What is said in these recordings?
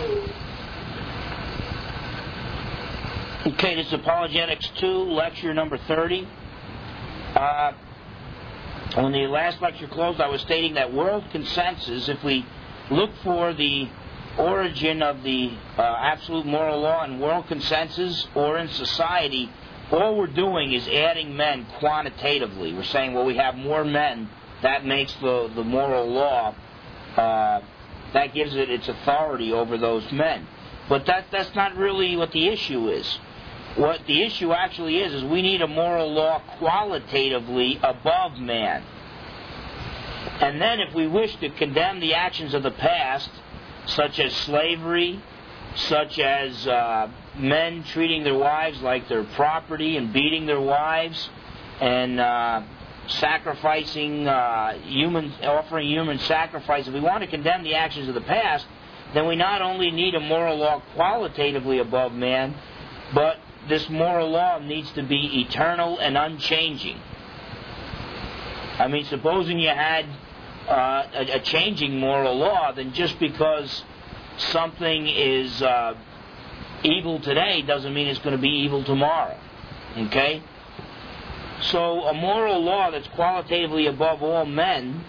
Okay, this is Apologetics 2, lecture number 30. When the last lecture closed, I was stating that world consensus, if we look for the origin of the absolute moral law in world consensus or in society, all we're doing is adding men quantitatively. We're saying, well, we have more men, that makes the moral law, that gives it its authority over those men. But that's not really what the issue is. What the issue actually is we need a moral law qualitatively above man. And then if we wish to condemn the actions of the past, such as slavery, such as men treating their wives like their property and beating their wives, and sacrificing offering human sacrifice, if we want to condemn the actions of the past, then we not only need a moral law qualitatively above man, but this moral law needs to be eternal and unchanging. I mean, supposing you had a changing moral law, then just because something is evil today doesn't mean it's going to be evil tomorrow. Okay? So a moral law that's qualitatively above all men,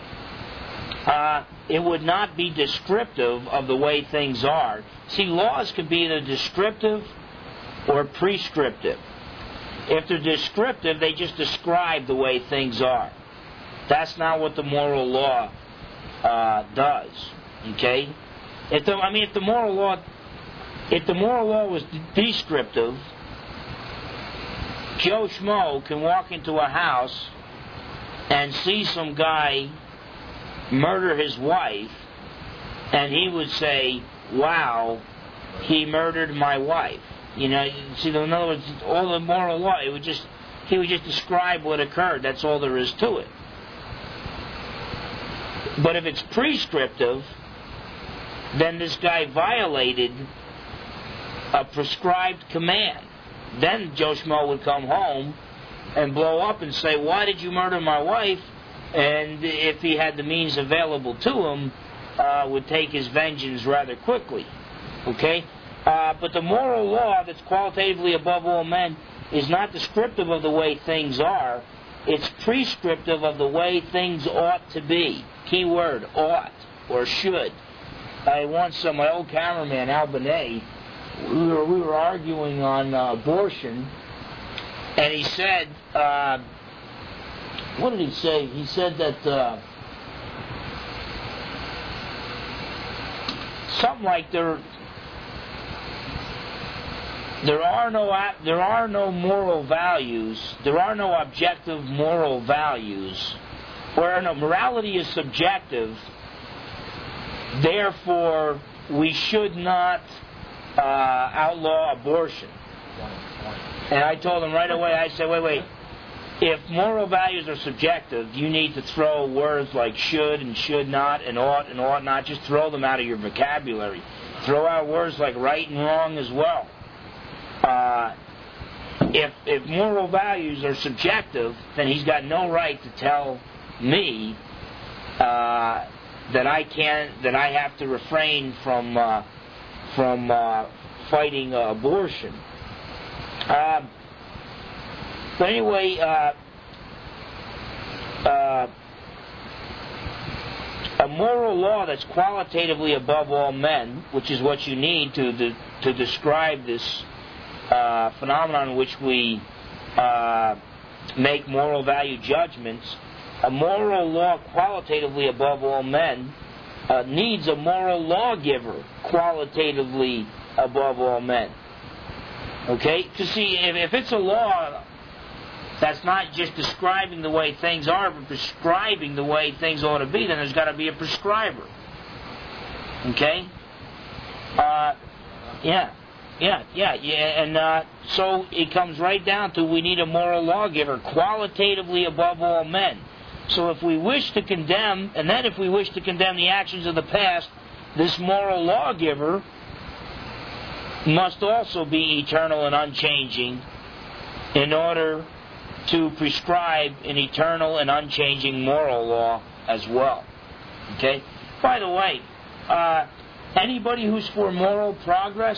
it would not be descriptive of the way things are. See, laws can be either descriptive or prescriptive. If they're descriptive, they just describe the way things are. That's not what the moral law does. Okay? If the moral law was descriptive, Joe Schmo can walk into a house and see some guy murder his wife, and he would say, "Wow, he murdered my wife." You know, see, in other words, all the moral law, he would just describe what occurred. That's all there is to it. But if it's prescriptive, then this guy violated a prescribed command. Then Joe Schmo would come home and blow up and say, "Why did you murder my wife?" And if he had the means available to him, would take his vengeance rather quickly. Okay? But the moral law that's qualitatively above all men is not descriptive of the way things are. It's prescriptive of the way things ought to be. Key word, ought, or should. My old cameraman, Al Bonet, we were arguing on abortion, and he said, what did he say? He said that something like there are no moral values. There are no objective moral values. Where morality is subjective, therefore we should not outlaw abortion. And I told him right away, I said, wait. If moral values are subjective, you need to throw words like should and should not and ought not. Just throw them out of your vocabulary. Throw out words like right and wrong as well. If moral values are subjective, then he's got no right to tell me that I have to refrain from fighting abortion. But anyway, a moral law that's qualitatively above all men, which is what you need to describe this phenomenon in which we make moral value judgments, a moral law qualitatively above all men needs a moral lawgiver qualitatively above all men. Okay? To see, if it's a law that's not just describing the way things are, but prescribing the way things ought to be, then there's got to be a prescriber. Okay? And so it comes right down to we need a moral lawgiver qualitatively above all men. So if we wish to condemn, and then if we wish to condemn the actions of the past, this moral lawgiver must also be eternal and unchanging in order to prescribe an eternal and unchanging moral law as well. Okay? By the way, Anybody who's for moral progress,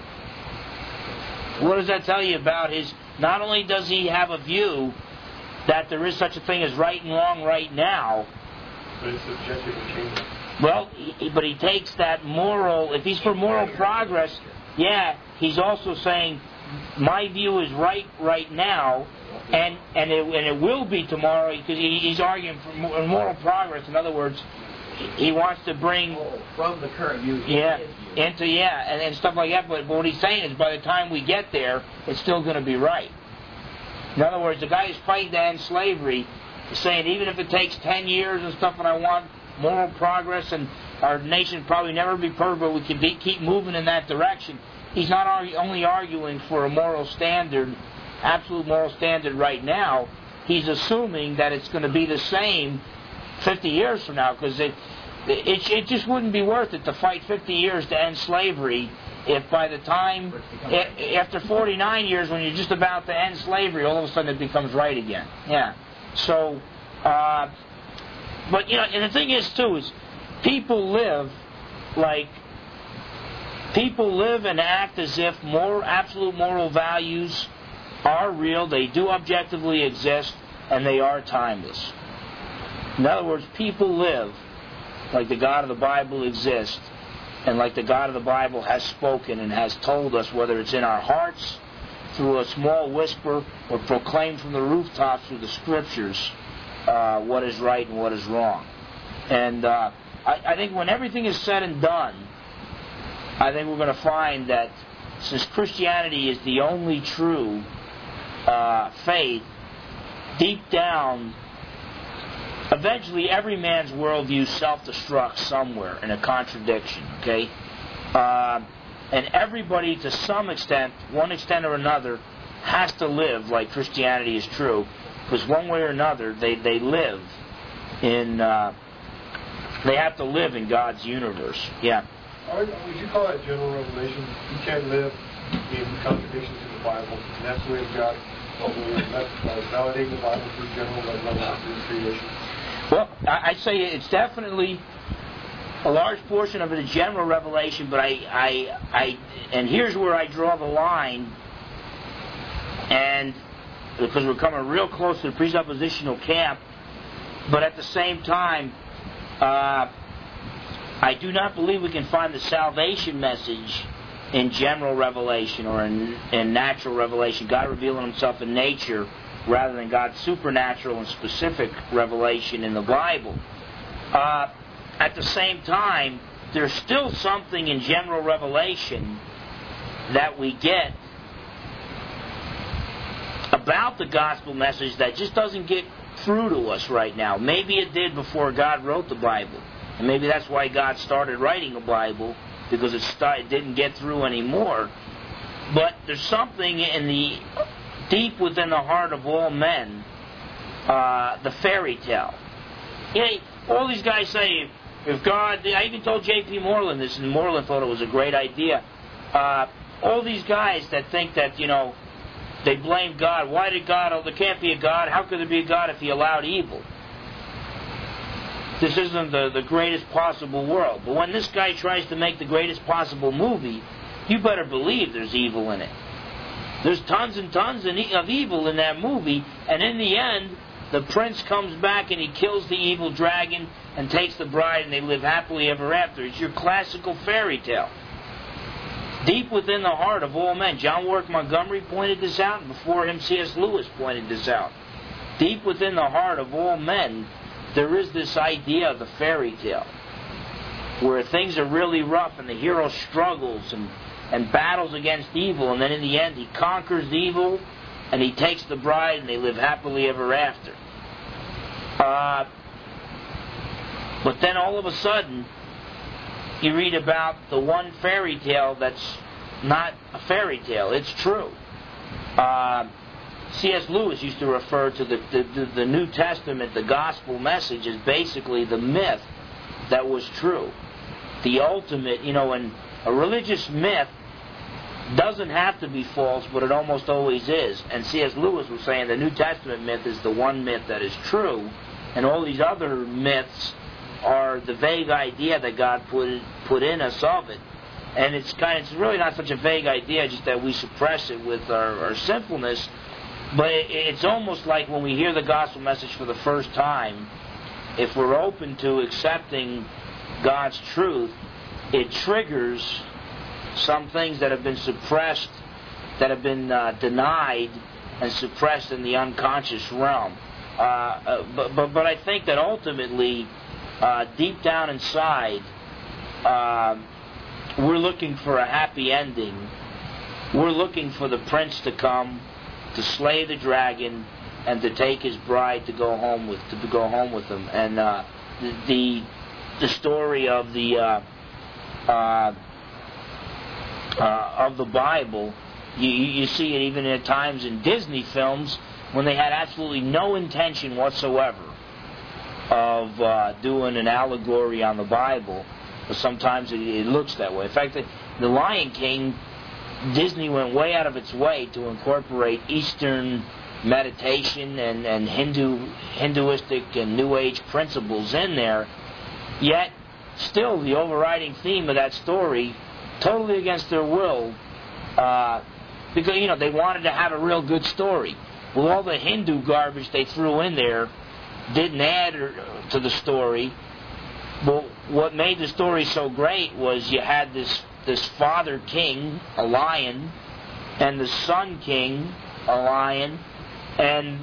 what does that tell you about his... Not only does he have a view that there is such a thing as right and wrong right now, but it's subjective and changes. Well, but he takes that moral... If he's for moral progress, yeah, he's also saying, my view is right now, and it will be tomorrow, because he's arguing for moral progress. In other words, he wants to bring... from the current view and stuff like that. But what he's saying is, by the time we get there, it's still going to be right. In other words, the guy who's fighting to end slavery is saying, even if it takes 10 years and stuff, and I want moral progress, and our nation probably never be perfect, but we can keep moving in that direction. He's not only arguing for a moral standard, absolute moral standard right now. He's assuming that it's going to be the same 50 years from now, because it just wouldn't be worth it to fight 50 years to end slavery if by the time, after 49 years, when you're just about to end slavery, all of a sudden it becomes right again. Yeah. So, but, and the thing is, too, is people live and act as if absolute moral values are real, they do objectively exist, and they are timeless. In other words, people live like the God of the Bible exists, and like the God of the Bible has spoken and has told us, whether it's in our hearts, through a small whisper, or proclaimed from the rooftops through the Scriptures, what is right and what is wrong. And I think when everything is said and done, I think we're going to find that since Christianity is the only true faith, deep down, eventually every man's worldview self-destructs somewhere in a contradiction, okay? And everybody, to some extent, one extent or another, has to live like Christianity is true, because one way or another, they live in... they have to live in God's universe. Yeah. Would you call that general revelation? You can't live in contradictions in the Bible, and that's the way of God. That's validating the Bible through general revelation through creation. Well, I'd say it's definitely a large portion of it is general revelation, but and here's where I draw the line, and because we're coming real close to the presuppositional camp, but at the same time, I do not believe we can find the salvation message in general revelation or in natural revelation, God revealing Himself in nature rather than God's supernatural and specific revelation in the Bible. At the same time, there's still something in general revelation that we get about the gospel message that just doesn't get through to us right now. Maybe it did before God wrote the Bible. And maybe that's why God started writing the Bible, because it didn't get through anymore. But there's something in deep within the heart of all men, the fairy tale. All these guys say, if God... I even told J.P. Moreland this, and Moreland thought it was a great idea. All these guys that think that, they blame God. Why did God... Oh, there can't be a God. How could there be a God if He allowed evil? This isn't the greatest possible world. But when this guy tries to make the greatest possible movie, you better believe there's evil in it. There's tons and tons of evil in that movie, and in the end, the prince comes back and he kills the evil dragon and takes the bride, and they live happily ever after. It's your classical fairy tale. Deep within the heart of all men. John Warwick Montgomery pointed this out, and before him C.S. Lewis pointed this out. Deep within the heart of all men, there is this idea of the fairy tale, where things are really rough and the hero struggles and battles against evil, and then in the end he conquers evil and he takes the bride and they live happily ever after. But then all of a sudden you read about the one fairy tale that's not a fairy tale, it's true. C.S. Lewis used to refer to the New Testament, the gospel message, as basically the myth that was true. The ultimate, and a religious myth doesn't have to be false, but it almost always is. And C.S. Lewis was saying the New Testament myth is the one myth that is true, and all these other myths are the vague idea that God put in us of it. And it's really not such a vague idea, just that we suppress it with our sinfulness. But it's almost like when we hear the gospel message for the first time, if we're open to accepting God's truth, it triggers some things that have been suppressed, that have been denied and suppressed in the unconscious realm. But I think that ultimately, deep down inside, we're looking for a happy ending. We're looking for the prince to come, to slay the dragon, and to take his bride to go home with him. And the story of the Bible, you see it even at times in Disney films when they had absolutely no intention whatsoever of doing an allegory on the Bible. But sometimes it looks that way. In fact, the Lion King, Disney went way out of its way to incorporate Eastern meditation and Hinduistic and New Age principles in there. Yet, still, the overriding theme of that story, totally against their will, because they wanted to have a real good story. Well, all the Hindu garbage they threw in there didn't add to the story. But what made the story so great was you had this father king, a lion, and the son king, a lion, and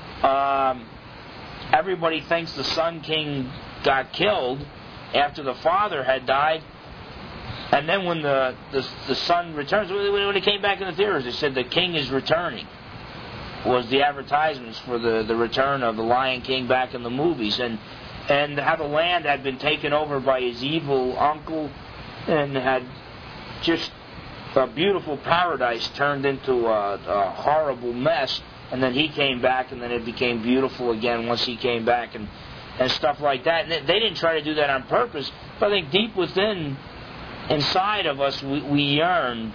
everybody thinks the son king got killed after the father had died. And then when the son returns, when it came back in the theaters, they said the king is returning. Was the advertisements for the return of the Lion King back in the movies, and how the land had been taken over by his evil uncle, and had just a beautiful paradise turned into a horrible mess, and then he came back, and then it became beautiful again once he came back, and stuff like that. And they didn't try to do that on purpose, but I think deep inside of us, we yearn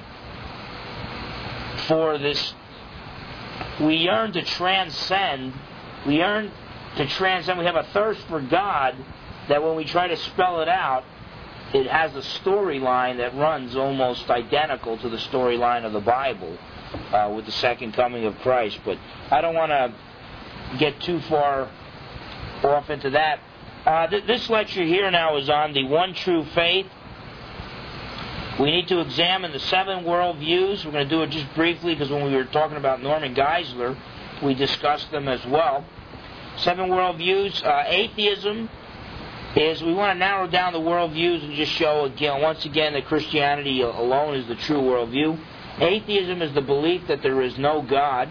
for this. We yearn to transcend. We have a thirst for God that when we try to spell it out, it has a storyline that runs almost identical to the storyline of the Bible with the second coming of Christ. But I don't want to get too far off into that. This lecture here now is on the one true faith. We need to examine the 7 worldviews. We're going to do it just briefly because when we were talking about Norman Geisler, we discussed them as well. 7 worldviews. Atheism is, we want to narrow down the worldviews and just show once again that Christianity alone is the true worldview. Atheism is the belief that there is no God.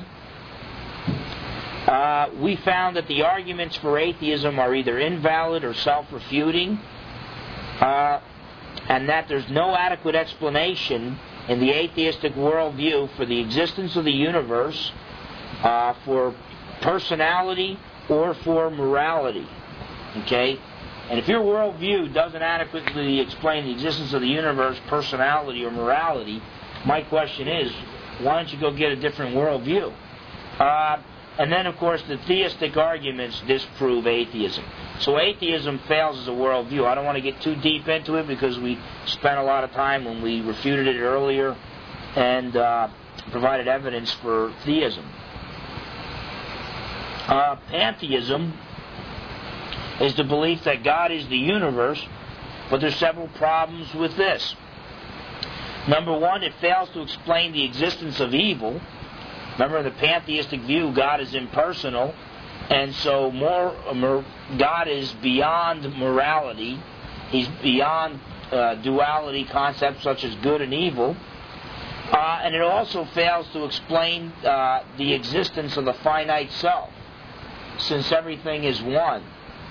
We found that the arguments for atheism are either invalid or self-refuting. And that there's no adequate explanation in the atheistic worldview for the existence of the universe, for personality, or for morality. Okay? And if your worldview doesn't adequately explain the existence of the universe, personality, or morality, my question is, why don't you go get a different worldview? And then, of course, the theistic arguments disprove atheism. So atheism fails as a worldview. I don't want to get too deep into it because we spent a lot of time when we refuted it earlier and provided evidence for theism. Pantheism is the belief that God is the universe, but there's several problems with this. Number one, it fails to explain the existence of evil. Remember, in the pantheistic view, God is impersonal, and so God is beyond morality. He's beyond duality concepts such as good and evil. And it also fails to explain the existence of the finite self, since everything is one.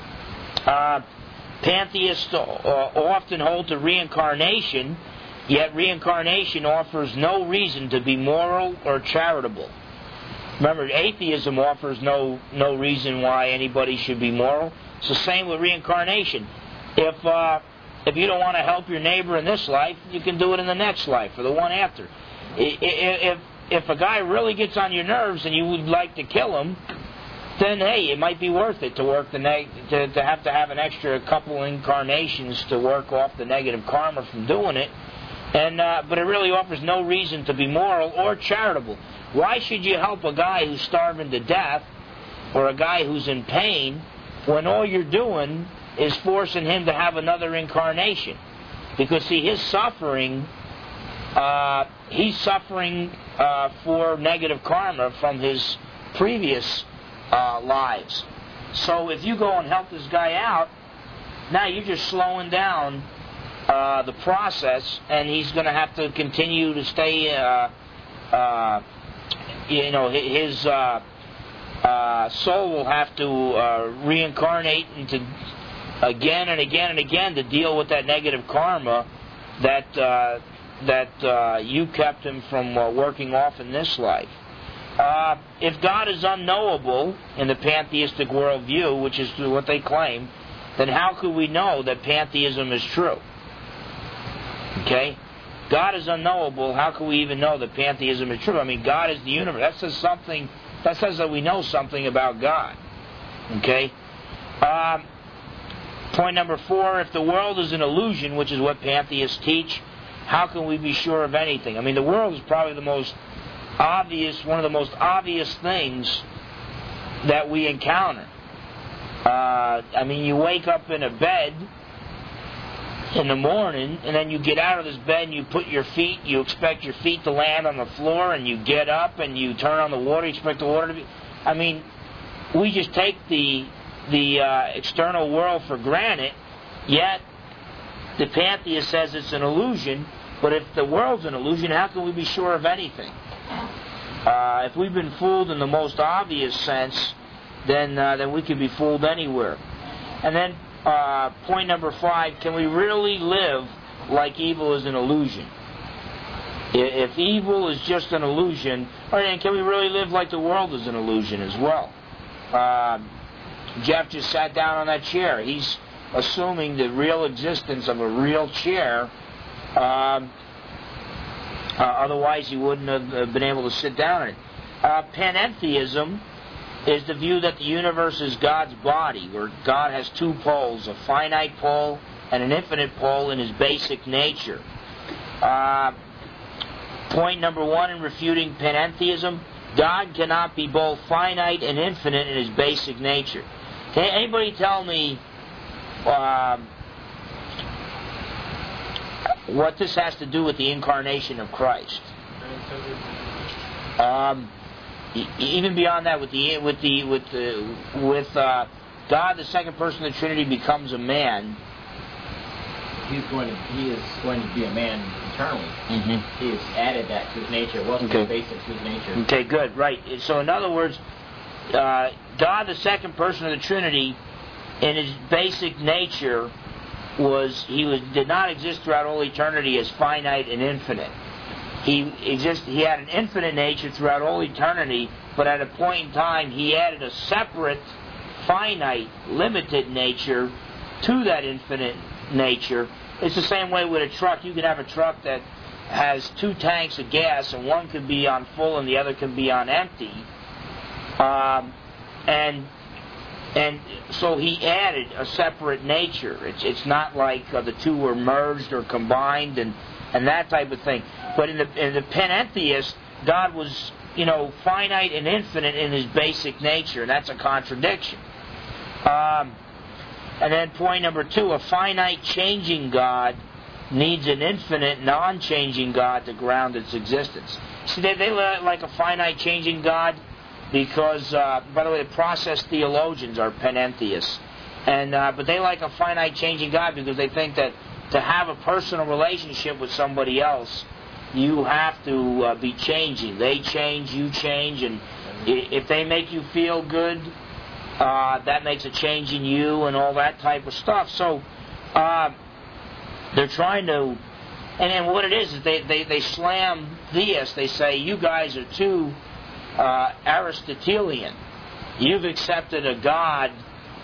Pantheists often hold to reincarnation, yet reincarnation offers no reason to be moral or charitable. Remember, atheism offers no reason why anybody should be moral. It's the same with reincarnation. If you don't want to help your neighbor in this life, you can do it in the next life or the one after. If a guy really gets on your nerves and you would like to kill him, then hey, it might be worth it to work to have an extra couple incarnations to work off the negative karma from doing it. And but it really offers no reason to be moral or charitable. Why should you help a guy who's starving to death or a guy who's in pain when all you're doing is forcing him to have another incarnation? Because see, his suffering, he's suffering for negative karma from his previous lives. So if you go and help this guy out, now you're just slowing down the process, and he's going to have to continue to stay. His soul will have to reincarnate into again and again and again to deal with that negative karma that you kept him from working off in this life. If God is unknowable in the pantheistic worldview, which is what they claim, then how could we know that pantheism is true? Okay? God is unknowable. How can we even know that pantheism is true? I mean, God is the universe. That says something. That says that we know something about God. Okay? Point number 4, if the world is an illusion, which is what pantheists teach, how can we be sure of anything? I mean, the world is probably the most obvious, one of the most obvious things that we encounter. I mean, you wake up in a bed in the morning, and then you get out of this bed and you put your feet, you expect your feet to land on the floor, and you get up and you turn on the water, you expect the water to be... I mean, we just take the external world for granted, yet the pantheist says it's an illusion, but if the world's an illusion, how can we be sure of anything? If we've been fooled in the most obvious sense, then we could be fooled anywhere. And then point number 5, can we really live like evil is an illusion? If evil is just an illusion, and can we really live like the world is an illusion as well? Jeff just sat down on that chair. He's assuming the real existence of a real chair. Otherwise, he wouldn't have been able to sit down in it. Panentheism is the view that the universe is God's body, where God has two poles, a finite pole and an infinite pole in his basic nature. Point number 1 in refuting panentheism, God cannot be both finite and infinite in his basic nature. Can anybody tell me what this has to do with the incarnation of Christ? Even beyond that, with God, the second person of the Trinity, becomes a man. He is going to be a man eternally. Mm-hmm. He has added that to his nature. It wasn't basic to his nature. Okay, good, right. So in other words, God, the second person of the Trinity, in his basic nature, did not exist throughout all eternity as finite and infinite. He had an infinite nature throughout all eternity, but at a point in time he added a separate, finite, limited nature to that infinite nature. It's the same way with a truck. You can have a truck that has 2 tanks of gas, and one can be on full and the other can be on empty. And so he added a separate nature. It's not like the two were merged or combined and that type of thing. But in the panentheist, God was, finite and infinite in his basic nature, and that's a contradiction. And then point number 2, a finite changing God needs an infinite non-changing God to ground its existence. See, they like a finite changing God because, by the way, the process theologians are panentheists. But they like a finite changing God because they think that to have a personal relationship with somebody else, you have to be changing. They change, you change, and if they make you feel good, that makes a change in you and all that type of stuff. So they're trying to, and what it is they slam theists. They say, you guys are too Aristotelian. You've accepted a God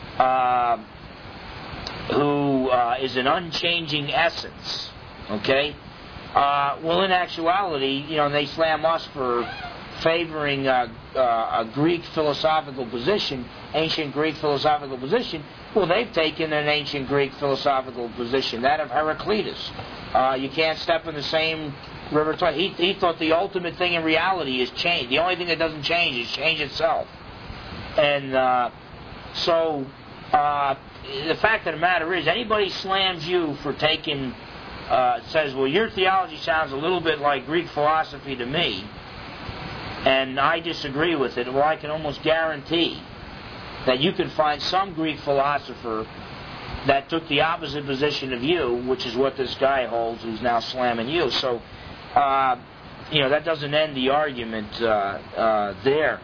who is an unchanging essence. Okay? Well, in actuality, they slam us for favoring a Greek philosophical position, ancient Greek philosophical position. Well, they've taken an ancient Greek philosophical position, that of Heraclitus. You can't step in the same river twice. He thought the ultimate thing in reality is change. The only thing that doesn't change is change itself. And so the fact of the matter is, anybody slams you for taking, says, well, your theology sounds a little bit like Greek philosophy to me, and I disagree with it. Well, I can almost guarantee that you can find some Greek philosopher that took the opposite position of you, which is what this guy holds who's now slamming you. So, that doesn't end the argument there.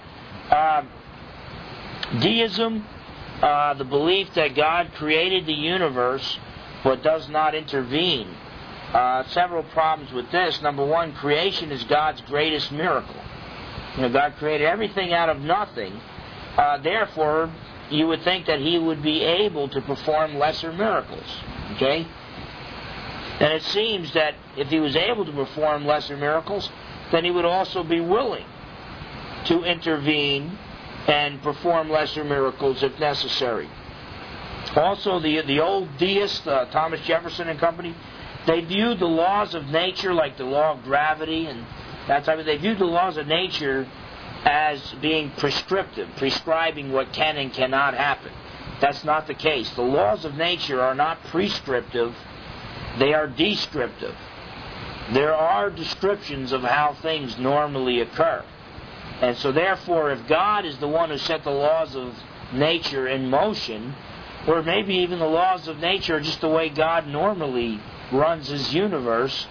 Deism, the belief that God created the universe but does not intervene. Several problems with this. Number one, creation is God's greatest miracle. God created everything out of nothing. Therefore, you would think that He would be able to perform lesser miracles. Okay? And it seems that if He was able to perform lesser miracles, then He would also be willing to intervene and perform lesser miracles if necessary. Also, the old deists, Thomas Jefferson and company, they viewed the laws of nature like the law of gravity and that type of thing. They viewed the laws of nature as being prescriptive, prescribing what can and cannot happen. That's not the case. The laws of nature are not prescriptive, they are descriptive. There are descriptions of how things normally occur. And so therefore, if God is the one who set the laws of nature in motion, or maybe even the laws of nature are just the way God normally runs His universe,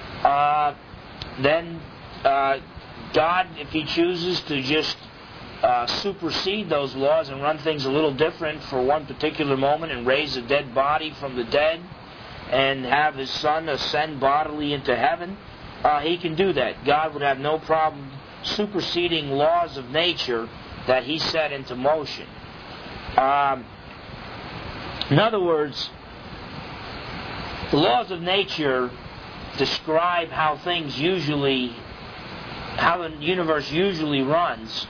then God, if He chooses to just supersede those laws and run things a little different for one particular moment and raise a dead body from the dead and have His Son ascend bodily into heaven, He can do that. God would have no problem superseding laws of nature that He set into motion. In other words, the laws of nature describe how things usually, how the universe usually runs.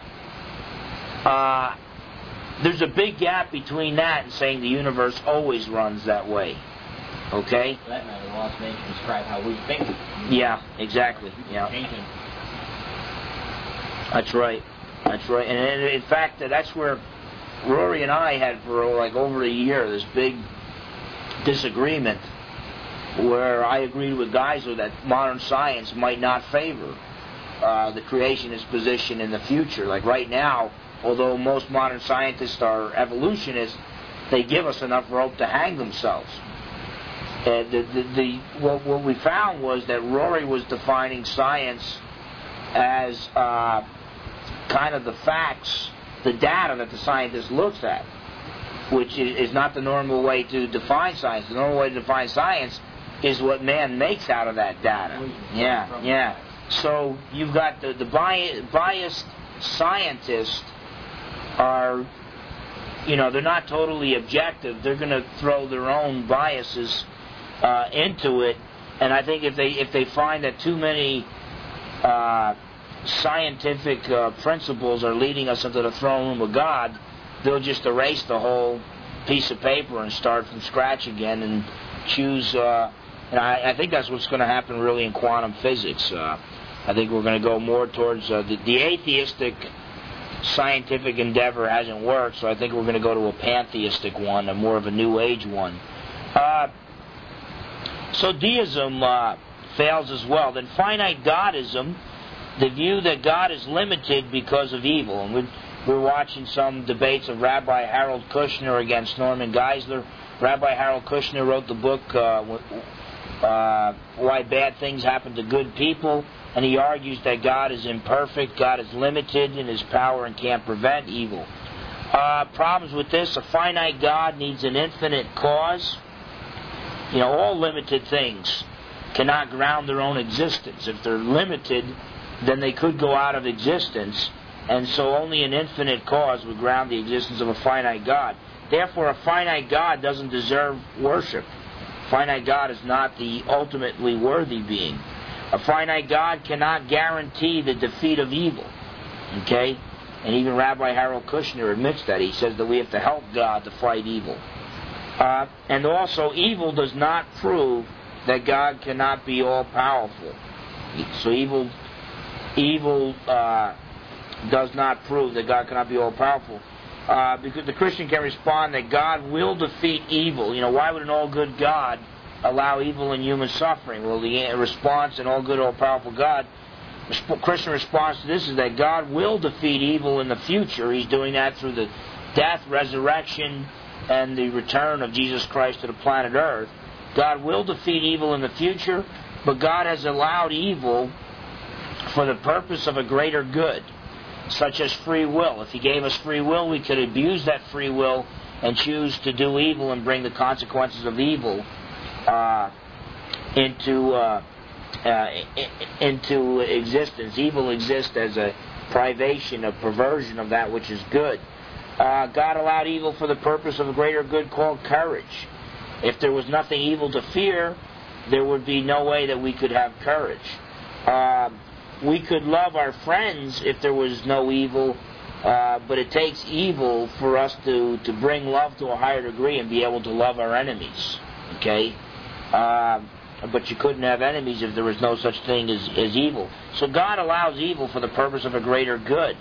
There's a big gap between that and saying the universe always runs that way. Okay? For that matter, the laws of nature describe how we think. Yeah, exactly. Yeah. That's right. That's right. And in fact, that's where Rory and I had for over a year this big disagreement where I agreed with Geisler that modern science might not favor the creationist position in the future. Like right now, although most modern scientists are evolutionists, they give us enough rope to hang themselves. What we found was that Rory was defining science as kind of the facts, the data that the scientist looks at, which is not the normal way to define science. The normal way to define science is what man makes out of that data. Yeah. So you've got the biased scientists are, they're not totally objective. They're going to throw their own biases into it, and I think if they find that too many scientific principles are leading us into the throne room of God, they'll just erase the whole piece of paper and start from scratch again and choose. And I think that's what's going to happen really in quantum physics. I think we're going to go more towards the atheistic scientific endeavor hasn't worked, so I think we're going to go to a pantheistic one, a more of a New Age one. So deism fails as well. Then finite godism, the view that God is limited because of evil. And we're watching some debates of Rabbi Harold Kushner against Norman Geisler. Rabbi Harold Kushner wrote the book Why Bad Things Happen to Good People, and he argues that God is imperfect, God is limited in His power and can't prevent evil. Problems with this: a finite God needs an infinite cause. All limited things cannot ground their own existence. If they're limited, then they could go out of existence, and so only an infinite cause would ground the existence of a finite God. Therefore, a finite God doesn't deserve worship. A finite God is not the ultimately worthy being. A finite God cannot guarantee the defeat of evil. Okay? And even Rabbi Harold Kushner admits that. He says that we have to help God to fight evil. And also, evil does not prove that God cannot be all-powerful. So evil does not prove that God cannot be all-powerful. Because the Christian can respond that God will defeat evil. Why would an all-good God allow evil and human suffering? Well, the response in all-good, all-powerful God, the Christian response to this is that God will defeat evil in the future. He's doing that through the death, resurrection, and the return of Jesus Christ to the planet Earth. God will defeat evil in the future, but God has allowed evil for the purpose of a greater good, such as free will. If He gave us free will, we could abuse that free will and choose to do evil and bring the consequences of evil into existence. Evil exists as a privation, a perversion of that which is good. God allowed evil for the purpose of a greater good called courage. If there was nothing evil to fear, there would be no way that we could have courage. We could love our friends if there was no evil, but it takes evil for us to bring love to a higher degree and be able to love our enemies. Okay? But you couldn't have enemies if there was no such thing as evil. So God allows evil for the purpose of a greater good.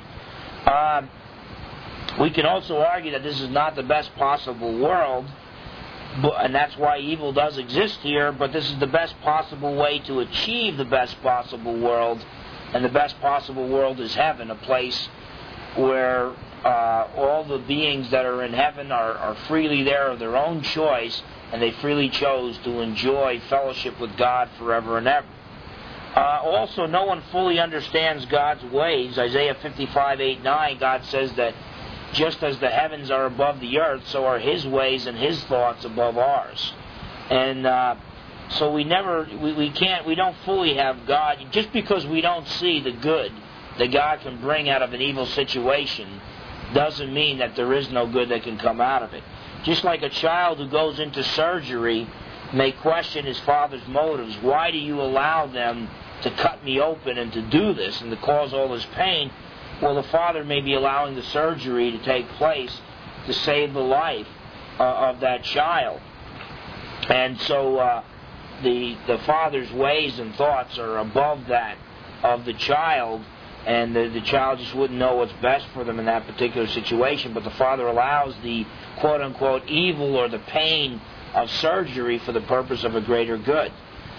We can also argue that this is not the best possible world, and that's why evil does exist here, but this is the best possible way to achieve the best possible world, and the best possible world is heaven, a place where all the beings that are in heaven are freely there of their own choice, and they freely chose to enjoy fellowship with God forever and ever. Also, no one fully understands God's ways. Isaiah 55:8-9, God says that just as the heavens are above the earth, so are His ways and His thoughts above ours. And so we don't fully have God. Just because we don't see the good that God can bring out of an evil situation doesn't mean that there is no good that can come out of it. Just like a child who goes into surgery may question his father's motives. Why do you allow them to cut me open and to do this and to cause all this pain? Well, the father may be allowing the surgery to take place to save the life of that child. And so the father's ways and thoughts are above that of the child, and the child just wouldn't know what's best for them in that particular situation. But the father allows the quote-unquote evil or the pain of surgery for the purpose of a greater good.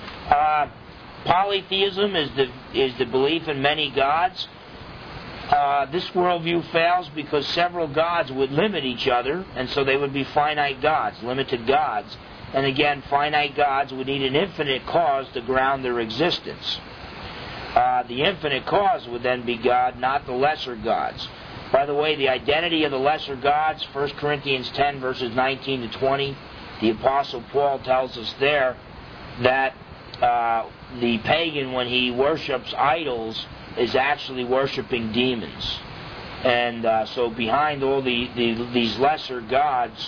Polytheism is the belief in many gods. This worldview fails because several gods would limit each other, and so they would be finite gods, limited gods. And again, finite gods would need an infinite cause to ground their existence. The infinite cause would then be God, not the lesser gods. By the way, the identity of the lesser gods, 1 Corinthians 10, verses 19-20, the Apostle Paul tells us there that the pagan, when he worships idols, is actually worshiping demons. And so behind all these lesser gods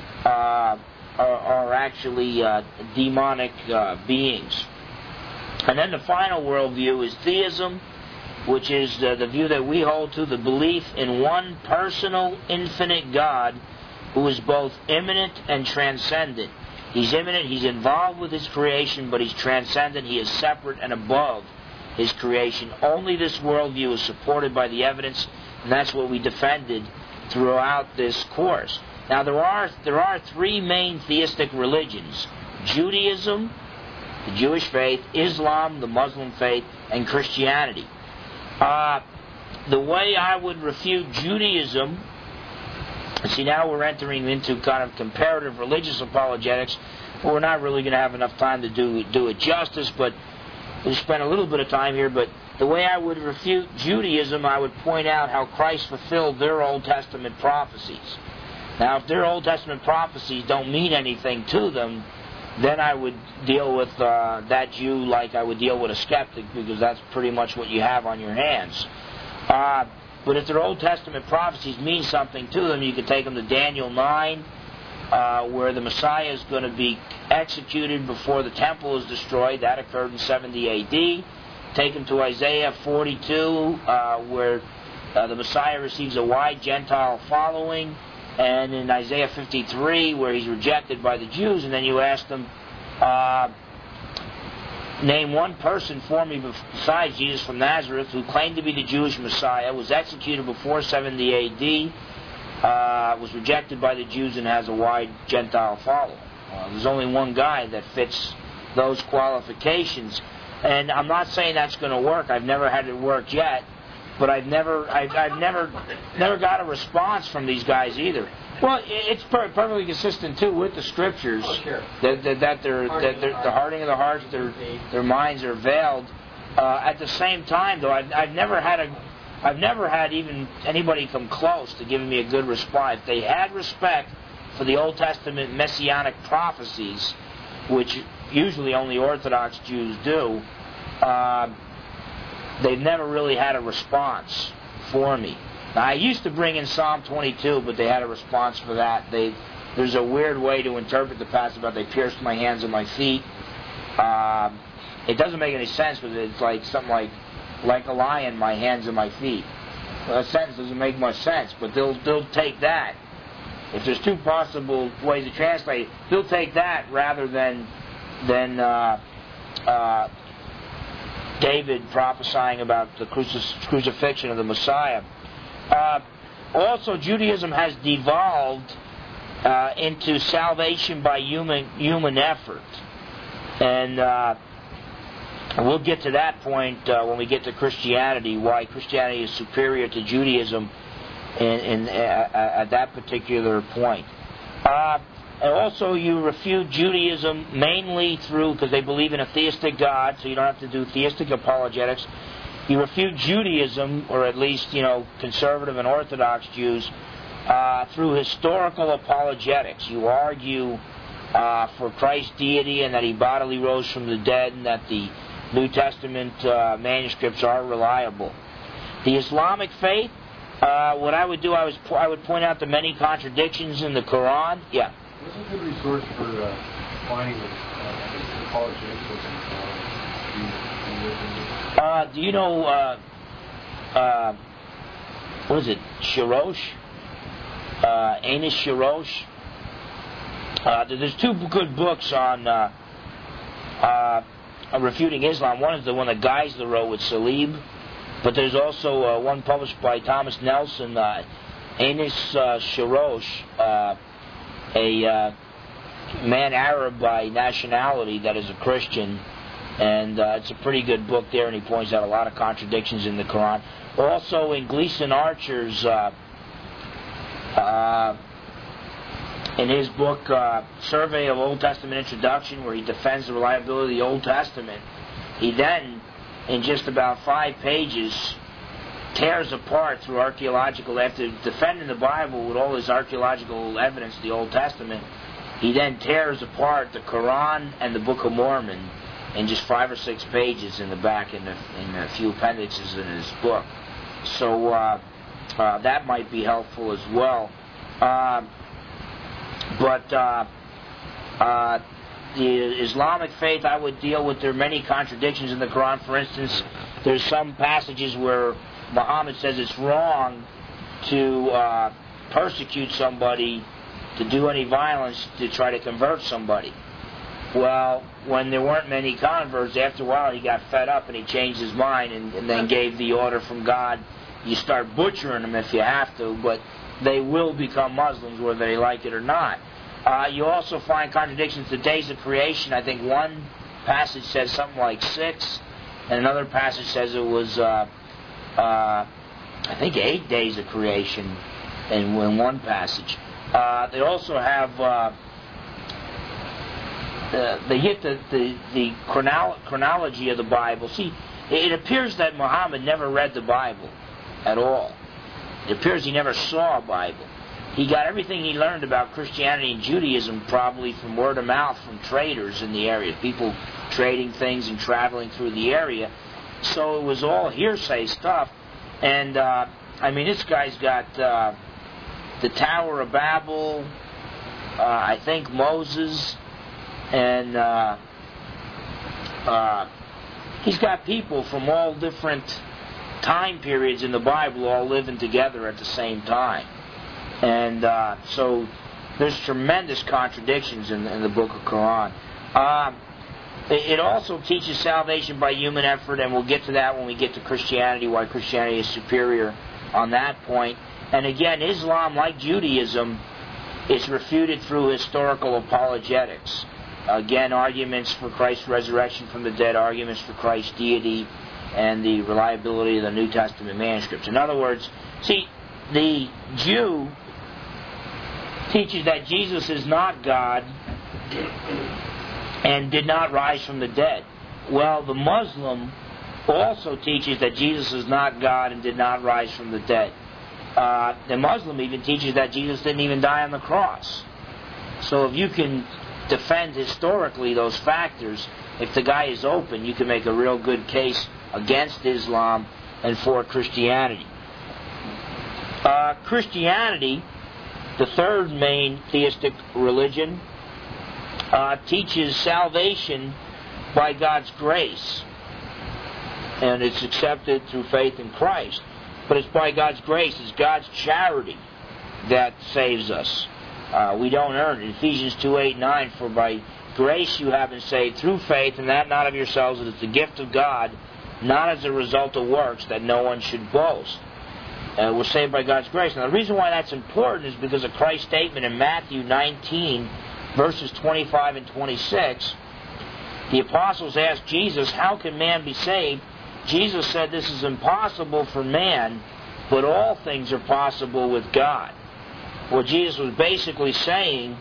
are actually demonic beings. And then the final worldview is theism, which is the view that we hold to, the belief in one personal, infinite God who is both immanent and transcendent. He's immanent, He's involved with His creation, but He's transcendent, He is separate and above His creation. Only this worldview is supported by the evidence, and that's what we defended throughout this course. Now there are three main theistic religions: Judaism, the Jewish faith, Islam, the Muslim faith, and Christianity. The way I would refute Judaism, see, now we're entering into kind of comparative religious apologetics. We're not really going to have enough time to do it justice, but we'll spend a little bit of time here. But the way I would refute Judaism, I would point out how Christ fulfilled their Old Testament prophecies. Now, if their Old Testament prophecies don't mean anything to them, then I would deal with that Jew like I would deal with a skeptic, because that's pretty much what you have on your hands. But if their Old Testament prophecies mean something to them, you could take them to Daniel 9, where the Messiah is going to be executed before the temple is destroyed. That occurred in 70 A.D. Take them to Isaiah 42, where the Messiah receives a wide Gentile following, and in Isaiah 53, where he's rejected by the Jews, and then you ask them, name one person for me besides Jesus from Nazareth who claimed to be the Jewish Messiah, was executed before 70 A.D., was rejected by the Jews, and has a wide Gentile following. There's only one guy that fits those qualifications. And I'm not saying that's going to work. I've never had it work yet. But I've never got a response from these guys either. Well, it's perfectly consistent too with the scriptures that the hardening of the hearts, their minds are veiled. At the same time, though, I've never had even anybody come close to giving me a good reply. If they had respect for the Old Testament messianic prophecies, which usually only Orthodox Jews do, they've never really had a response for me. Now, I used to bring in Psalm 22, but they had a response for that. There's a weird way to interpret the passage about they pierced my hands and my feet. It doesn't make any sense, but it's like something like a lion, my hands and my feet. Well, that sentence doesn't make much sense, but they'll take that. If there's two possible ways to translate it, they'll take that rather than David prophesying about the crucifixion of the Messiah. Also, Judaism has devolved into salvation by human effort. And we'll get to that point when we get to Christianity, why Christianity is superior to Judaism at that particular point. And also, you refute Judaism mainly through, because they believe in a theistic God, so you don't have to do theistic apologetics. You refute Judaism, or at least, conservative and Orthodox Jews, through historical apologetics. You argue for Christ's deity and that he bodily rose from the dead and that the New Testament manuscripts are reliable. The Islamic faith, what I would do, I would point out the many contradictions in the Quran. Yeah. What's a good resource for finding apologetics? Do you know, what is it, Shirosh? Anis Shirosh? There's two good books on refuting Islam. One is the one that Geisler wrote with Salib, but there's also one published by Thomas Nelson, Anis Shirosh, a man Arab by nationality that is a Christian, and it's a pretty good book there, and he points out a lot of contradictions in the Quran. Also in Gleason Archer's in his book Survey of Old Testament Introduction, where he defends the reliability of the Old Testament, he then, in just about 5 pages, tears apart through archaeological, after defending the Bible with all his archaeological evidence of the Old Testament, he then tears apart the Quran and the Book of Mormon in just 5 or 6 pages in the back, in a few appendixes in his book. So that might be helpful as well. But the Islamic faith, I would deal with their many contradictions in the Quran. For instance, there's some passages where Muhammad says it's wrong to persecute somebody, to do any violence to try to convert somebody. Well, when there weren't many converts, after a while he got fed up and he changed his mind and then gave the order from God, you start butchering them if you have to, but they will become Muslims whether they like it or not. You also find contradictions to days of creation. I think one passage says something like 6, and another passage says it was, I think, 8 days of creation in one passage. They also have, they hit the chronology of the Bible. See, it appears that Muhammad never read the Bible at all. It appears he never saw a Bible. He got everything he learned about Christianity and Judaism probably from word of mouth from traders in the area, people trading things and traveling through the area. So it was all hearsay stuff. And, this guy's got the Tower of Babel, I think Moses, and he's got people from all different time periods in the Bible all living together at the same time. And so there's tremendous contradictions in the book of Quran. It also teaches salvation by human effort, and we'll get to that when we get to Christianity, why Christianity is superior on that point. And again, Islam, like Judaism, is refuted through historical apologetics. Again, arguments for Christ's resurrection from the dead, arguments for Christ's deity, and the reliability of the New Testament manuscripts. In other words, see, the Jew teaches that Jesus is not God and did not rise from the dead. Well, the Muslim also teaches that Jesus is not God and did not rise from the dead. The Muslim even teaches that Jesus didn't even die on the cross. So if you can defend historically those factors, if the guy is open, you can make a real good case against Islam and for Christianity. Christianity, the third main theistic religion, teaches salvation by God's grace. And it's accepted through faith in Christ. But it's by God's grace, it's God's charity that saves us. We don't earn it. Ephesians 2:8-9, for by grace you have been saved through faith, and that not of yourselves, it is the gift of God, not as a result of works, that no one should boast. We're saved by God's grace. Now the reason why that's important is because of Christ's statement in Matthew 19, verses 25 and 26. The apostles asked Jesus, how can man be saved? Jesus said this is impossible for man, but all things are possible with God. What Jesus was basically saying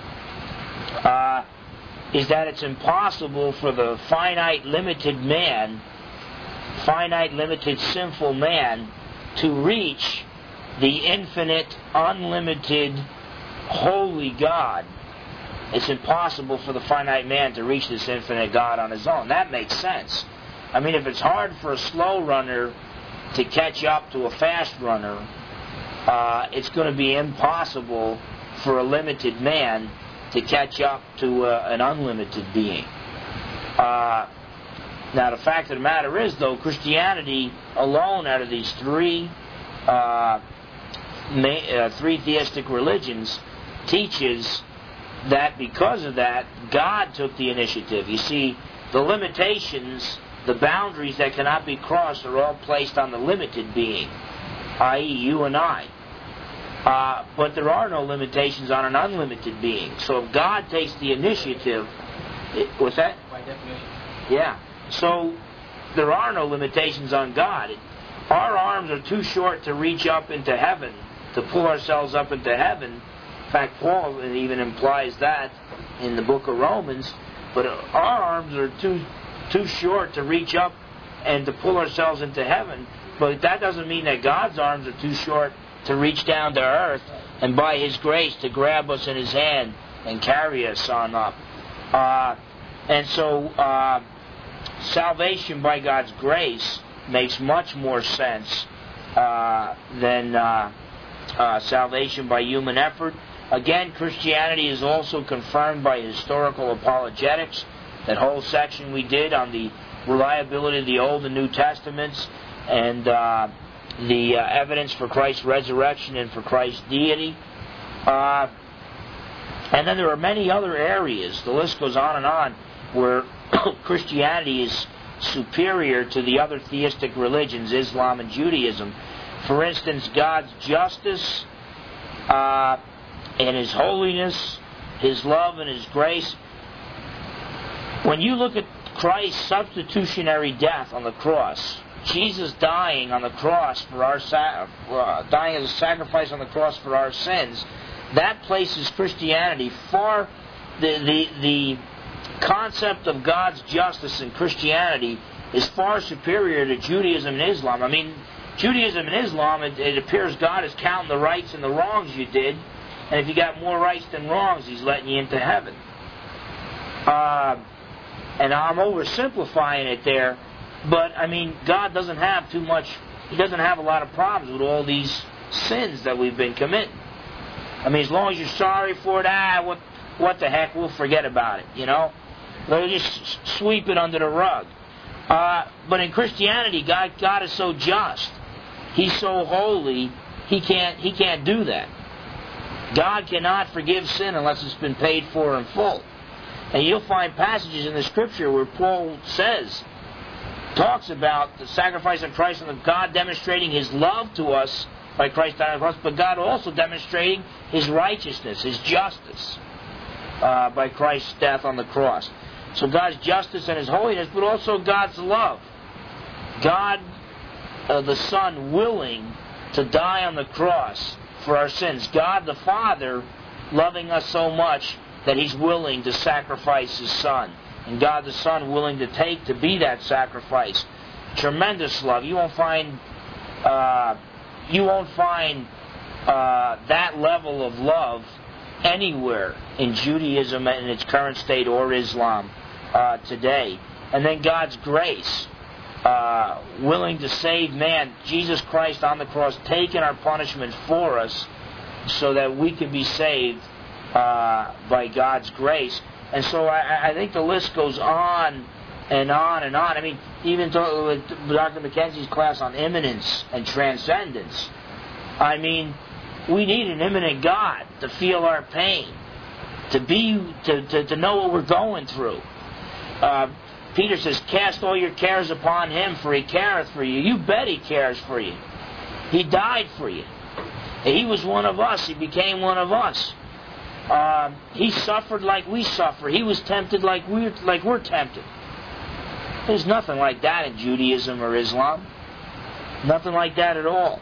is that it's impossible for the finite, limited man, finite, limited, sinful man, to reach the infinite, unlimited, holy God. It's impossible for the finite man to reach this infinite God on his own. That makes sense. I mean, if it's hard for a slow runner to catch up to a fast runner, it's going to be impossible for a limited man to catch up to an unlimited being. Now, the fact of the matter is, though, Christianity alone, out of these three theistic religions, teaches that because of that, God took the initiative. You see, the limitations, the boundaries that cannot be crossed are all placed on the limited being, i.e. you and I. But there are no limitations on an unlimited being. So if God takes the initiative... What's that? By definition. Yeah. So there are no limitations on God. Our arms are too short to reach up into heaven, to pull ourselves up into heaven. In fact, Paul even implies that in the book of Romans. But our arms are too short to reach up and to pull ourselves into heaven. But that doesn't mean that God's arms are too short to reach down to earth and by His grace to grab us in His hand and carry us on up. And so salvation by God's grace makes much more sense than salvation by human effort. Again, Christianity is also confirmed by historical apologetics. That whole section we did on the reliability of the Old and New Testaments and the evidence for Christ's resurrection and for Christ's deity. And then there are many other areas, the list goes on, where Christianity is superior to the other theistic religions, Islam and Judaism. For instance, God's justice and His holiness, His love and His grace. When you look at Christ's substitutionary death on the cross, Jesus dying on the cross for our dying as a sacrifice on the cross for our sins, that places Christianity far. The concept of God's justice in Christianity is far superior to Judaism and Islam. I mean, Judaism and Islam, it appears God is counting the rights and the wrongs you did, and if you got more rights than wrongs, He's letting you into heaven. And I'm oversimplifying it there, but I mean, God doesn't have too much. He doesn't have a lot of problems with all these sins that we've been committing. I mean, as long as you're sorry for it, what the heck, we'll forget about it, you know? They'll just sweep it under the rug. But in Christianity, God is so just. He's so holy, He can't do that. God cannot forgive sin unless it's been paid for in full. And you'll find passages in the Scripture where Paul talks about the sacrifice of Christ and God demonstrating His love to us by Christ dying on the cross, but God also demonstrating His righteousness, His justice by Christ's death on the cross. So God's justice and His holiness, but also God's love. God, the Son, willing to die on the cross for our sins. God the Father loving us so much that He's willing to sacrifice His Son. And God the Son willing to be that sacrifice. Tremendous love. You won't find that level of love anywhere in Judaism in its current state or Islam today. And then God's grace. Willing to save man, Jesus Christ on the cross, taking our punishment for us so that we can be saved by God's grace. And so I think the list goes on and on and on. I mean, even with Dr. McKenzie's class on immanence and transcendence, I mean, we need an immanent God to feel our pain, to know what we're going through. Peter says, cast all your cares upon Him, for He careth for you. You bet He cares for you. He died for you. He was one of us. He became one of us. He suffered like we suffer. He was tempted like we're tempted. There's nothing like that in Judaism or Islam. Nothing like that at all.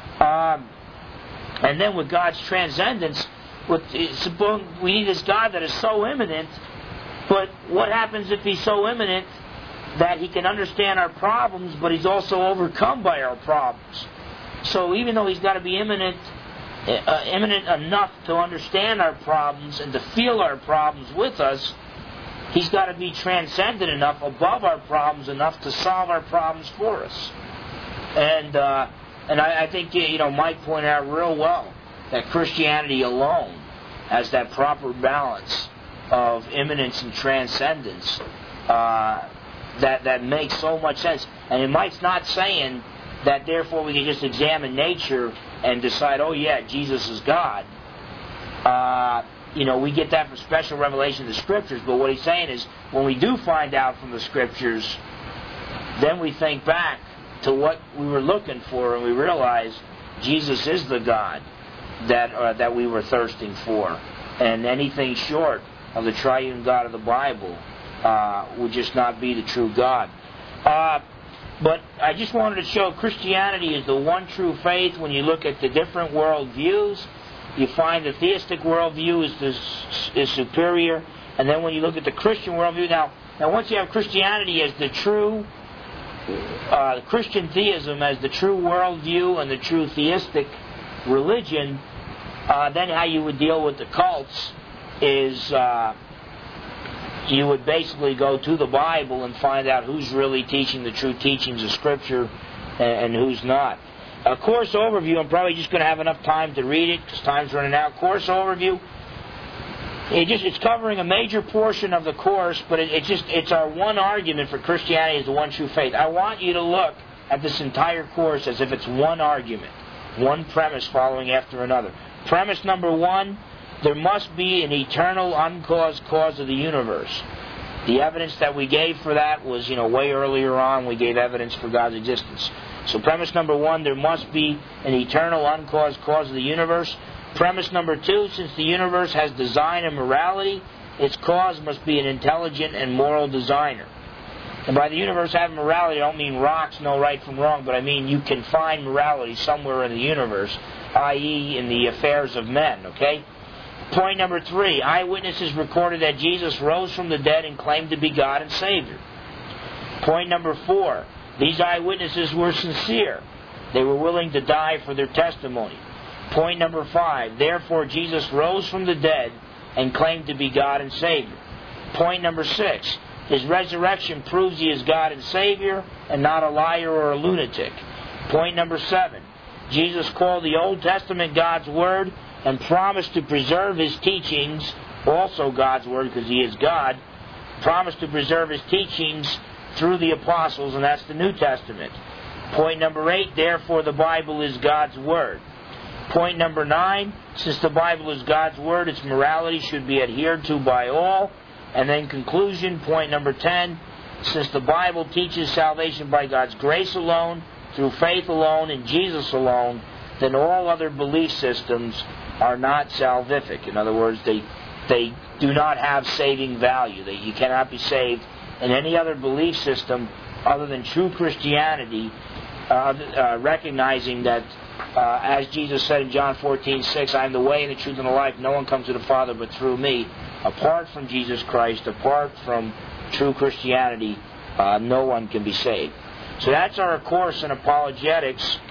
And then with God's transcendence, we need this God that is so immanent. But what happens if He's so immanent that He can understand our problems, but He's also overcome by our problems? So even though He's got to be immanent enough to understand our problems and to feel our problems with us, He's got to be transcendent enough, above our problems enough, to solve our problems for us. And I think Mike pointed out real well that Christianity alone has that proper balance of immanence and transcendence that makes so much sense. And Mike's not saying that therefore we can just examine nature and decide, oh yeah, Jesus is God. We get that from special revelation of the Scriptures, but what he's saying is when we do find out from the Scriptures, then we think back to what we were looking for and we realize Jesus is the God that we were thirsting for. And anything short of the triune God of the Bible would just not be the true God. But I just wanted to show Christianity is the one true faith. When you look at the different worldviews, you find the theistic worldview is superior. And then when you look at the Christian worldview, now once you have Christianity as the true, Christian theism as the true worldview and the true theistic religion, then how you would deal with the cults is you would basically go to the Bible and find out who's really teaching the true teachings of Scripture and who's not. A course overview, I'm probably just going to have enough time to read it because time's running out. Course overview, it's covering a major portion of the course, but it's our one argument for Christianity is the one true faith. I want you to look at this entire course as if it's one argument, one premise following after another. Premise number one, there must be an eternal, uncaused cause of the universe. The evidence that we gave for that was, way earlier on, we gave evidence for God's existence. So premise number one, there must be an eternal, uncaused cause of the universe. Premise number two, since the universe has design and morality, its cause must be an intelligent and moral designer. And by the universe having morality, I don't mean rocks know right from wrong, but I mean you can find morality somewhere in the universe, i.e. in the affairs of men, okay? Point number three, eyewitnesses recorded that Jesus rose from the dead and claimed to be God and Savior. Point number four, these eyewitnesses were sincere. They were willing to die for their testimony. Point number five, therefore Jesus rose from the dead and claimed to be God and Savior. Point number six, His resurrection proves He is God and Savior and not a liar or a lunatic. Point number seven, Jesus called the Old Testament God's Word and promised to preserve His teachings, also God's Word because He is God, promised to preserve His teachings through the apostles, and that's the New Testament. Point number 8, therefore the Bible is God's Word. Point number 9, since the Bible is God's Word, its morality should be adhered to by all. And then conclusion, point number 10, since the Bible teaches salvation by God's grace alone, through faith alone, in Jesus alone, then all other belief systems are not salvific. In other words, they do not have saving value. You cannot be saved in any other belief system other than true Christianity, recognizing that, as Jesus said in John 14:6, I am the way and the truth and the life. No one comes to the Father but through me. Apart from Jesus Christ, apart from true Christianity, no one can be saved. So that's our course in apologetics.